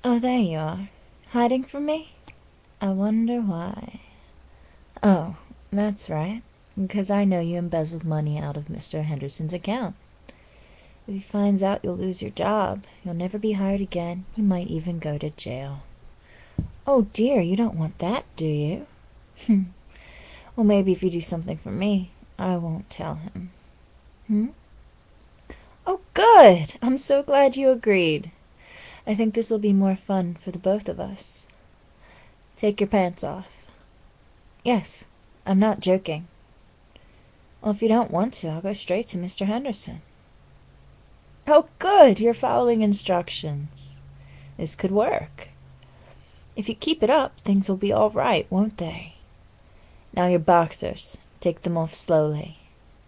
Oh, there you are. Hiding from me? I wonder why. Oh, that's right. Because I know you embezzled money out of Mr. Henderson's account. If he finds out you'll lose your job, you'll never be hired again. You might even go to jail. Oh dear, you don't want that, do you? Well, maybe if you do something for me, I won't tell him. Oh, good! I'm so glad you agreed. I think this will be more fun for the both of us. Take your pants off. Yes, I'm not joking. Well, if you don't want to, I'll go straight to Mr. Henderson. Oh, good! You're following instructions. This could work. If you keep it up, things will be all right, won't they? Now your boxers. Take them off slowly.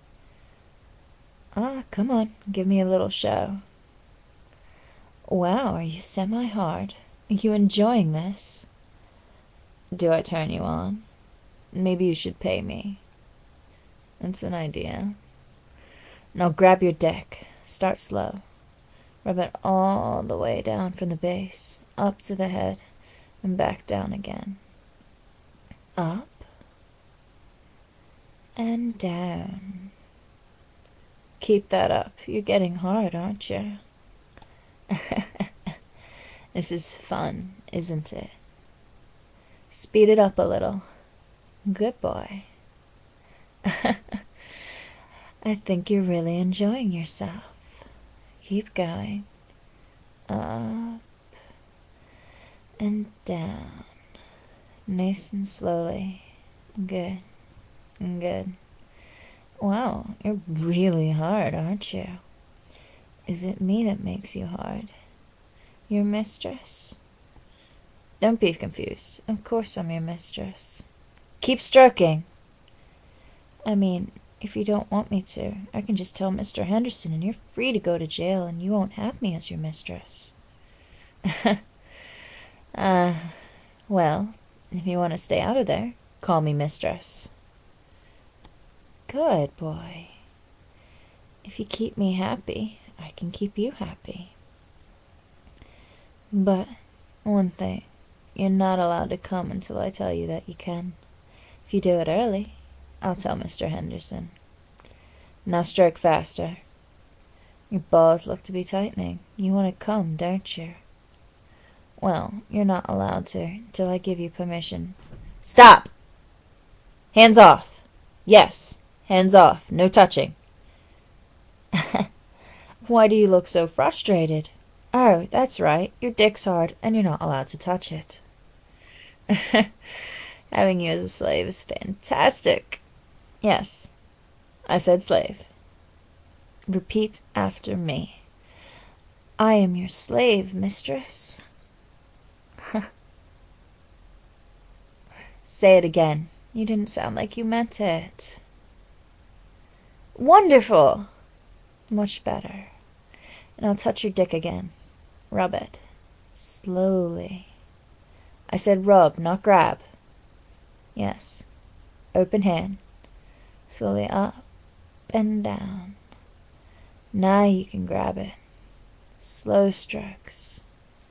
Come on, give me a little show. Wow, are you semi-hard? Are you enjoying this? Do I turn you on? Maybe you should pay me. That's an idea. Now grab your dick. Start slow. Rub it all the way down from the base, up to the head, and back down again. Up and down. Keep that up. You're getting hard, aren't you? This is fun, isn't it? Speed it up a little. Good boy. I think you're really enjoying yourself. Keep going. Up and down. Nice and slowly. Good. Good. Wow, you're really hard, aren't you? Is it me that makes you hard? Your mistress? Don't be confused. Of course I'm your mistress. Keep stroking. I mean, if you don't want me to, I can just tell Mr. Henderson and you're free to go to jail and you won't have me as your mistress. Well, if you want to stay out of there, call me mistress. Good boy. If you keep me happy, I can keep you happy. But one thing, you're not allowed to come until I tell you that you can. If you do it early, I'll tell Mr. Henderson. Now stroke faster. Your balls look to be tightening. You want to come, don't you? Well, you're not allowed to till I give you permission. Stop! Hands off. Yes, hands off. No touching. Why do you look so frustrated? Oh, that's right. Your dick's hard, and you're not allowed to touch it. Having you as a slave is fantastic. Yes, I said slave. Repeat after me. I am your slave, mistress. Say it again. You didn't sound like you meant it. Wonderful! Much better. And I'll touch your dick again. Rub it. Slowly. I said rub, not grab. Yes. Open hand. Slowly up and down. Now you can grab it. Slow strokes.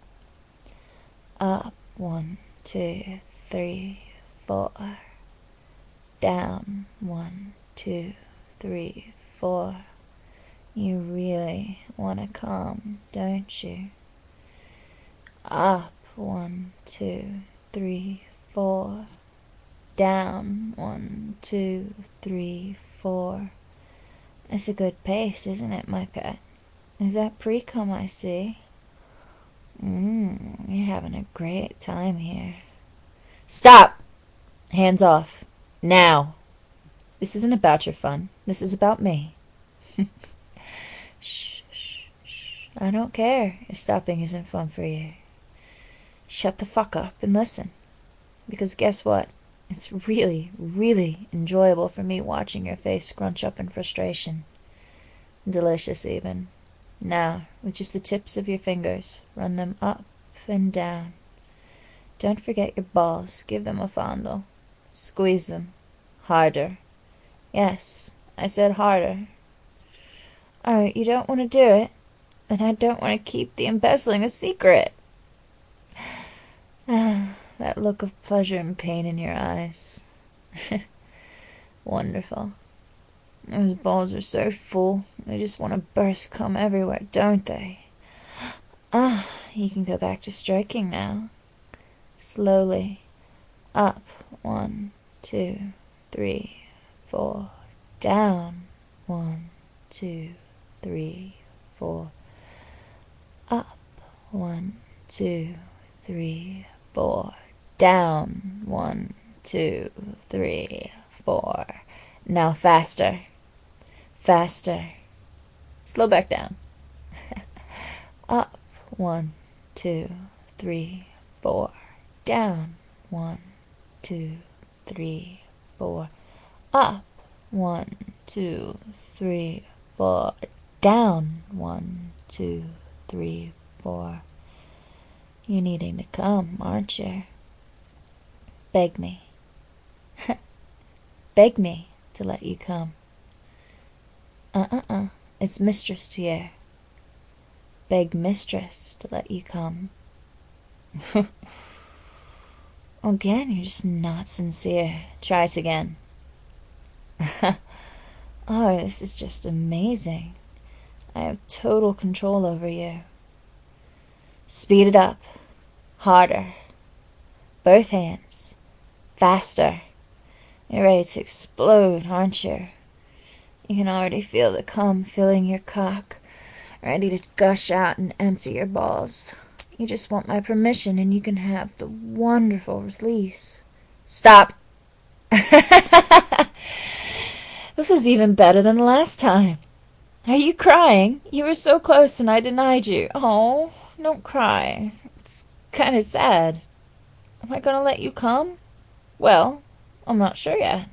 Up, 1, 2, 3, 4. Down, 1, 2, 3, 4. You really want to come, don't you? Up, 1, 2, 3, 4. Down, 1, 2, 3, 4. It's a good pace, isn't it, my pet? Is that pre-cum I see? You're having a great time here. Stop! Hands off. Now. This isn't about your fun. This is about me. Shh, shh, shh. I don't care if stopping isn't fun for you. Shut the fuck up and listen. Because guess what? It's really, really enjoyable for me watching your face scrunch up in frustration. Delicious even. Now, with just the tips of your fingers, run them up and down. Don't forget your balls. Give them a fondle. Squeeze them. Harder. Yes, I said harder. Oh, you don't want to do it? Then I don't want to keep the embezzling a secret. Ah, that look of pleasure and pain in your eyes. Wonderful. Those balls are so full, they just want to burst cum everywhere, don't they? Ah, you can go back to stroking now. Slowly. Up. 1, 2, 3, 4. Down. 1, 2, 3, 4. Up. 1, 2, 3, 4. Down. 1, 2, 3, 4. Now faster. Faster. Slow back down. Up. 1, 2, 3, 4. Down. 1, 2, 3, 4. Up. 1, 2, 3, 4. Down. 1, 2, 3, 4. You're needing to come, aren't you? Beg me. Beg me to let you come. It's Mistress here. Beg Mistress to let you come. Again, you're just not sincere. Try it again. Oh, this is just amazing. I have total control over you. Speed it up. Harder. Both hands. Faster. You're ready to explode, aren't you? You can already feel the cum filling your cock, ready to gush out and empty your balls. You just want my permission and you can have the wonderful release. Stop! This is even better than the last time. Are you crying? You were so close and I denied you. Oh, don't cry. It's kind of sad. Am I gonna let you come? Well, I'm not sure yet.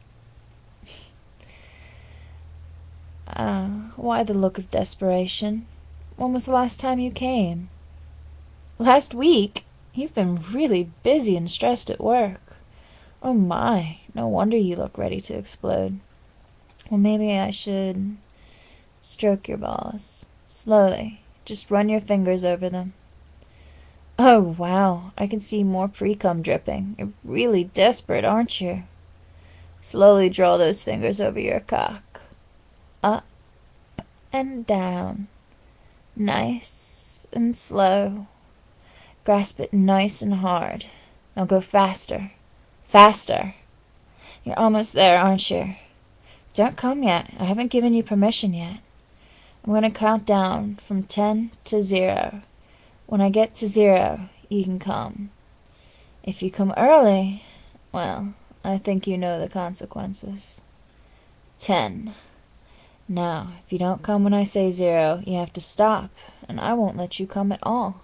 Why the look of desperation? When was the last time you came? Last week? You've been really busy and stressed at work. Oh my, no wonder you look ready to explode. Well, maybe I should stroke your balls. Slowly. Just run your fingers over them. Oh, wow, I can see more pre-cum dripping. You're really desperate, aren't you? Slowly draw those fingers over your cock. Up and down. Nice and slow. Grasp it nice and hard. Now go faster. Faster. You're almost there, aren't you? Don't come yet. I haven't given you permission yet. I'm going to count down from 10 to 0. When I get to 0, you can come. If you come early, well, I think you know the consequences. 10. Now, if you don't come when I say 0, you have to stop, and I won't let you come at all.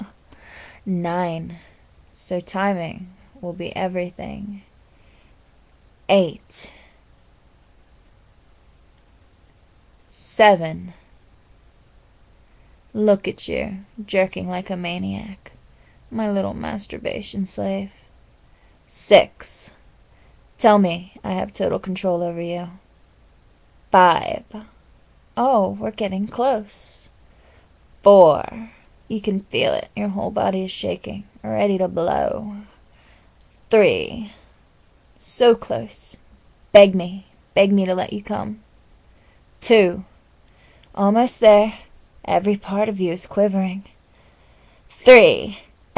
9. So timing will be everything. 8. 7. Look at you, jerking like a maniac. My little masturbation slave. 6. Tell me I have total control over you. 5. Oh, we're getting close. 4. You can feel it. Your whole body is shaking, ready to blow. 3. So close. Beg me to let you come. 2. Almost there. Every part of you is quivering. 3.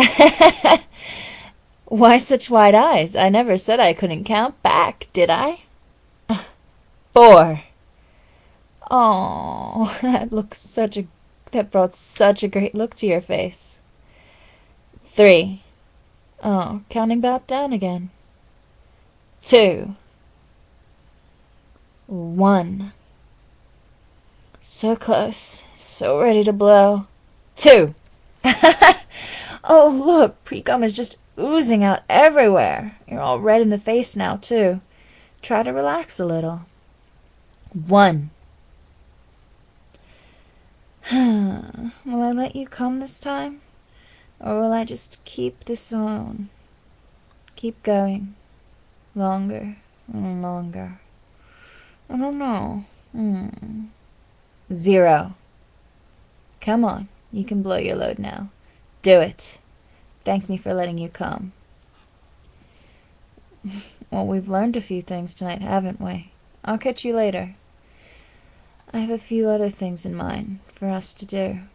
Why such wide eyes? I never said I couldn't count back, did I? 4. Oh, that brought such a great look to your face. 3. Oh, counting back down again. 2. 1. So close, so ready to blow. 2. Oh, look, pre-cum is just oozing out everywhere. You're all red in the face now, too. Try to relax a little. 1. Will I let you come this time? Or will I just keep this on? Keep going. Longer and longer. I don't know. 0. Come on, you can blow your load now. Do it. Thank me for letting you come. Well, we've learned a few things tonight, haven't we? I'll catch you later. I have a few other things in mind for us to do.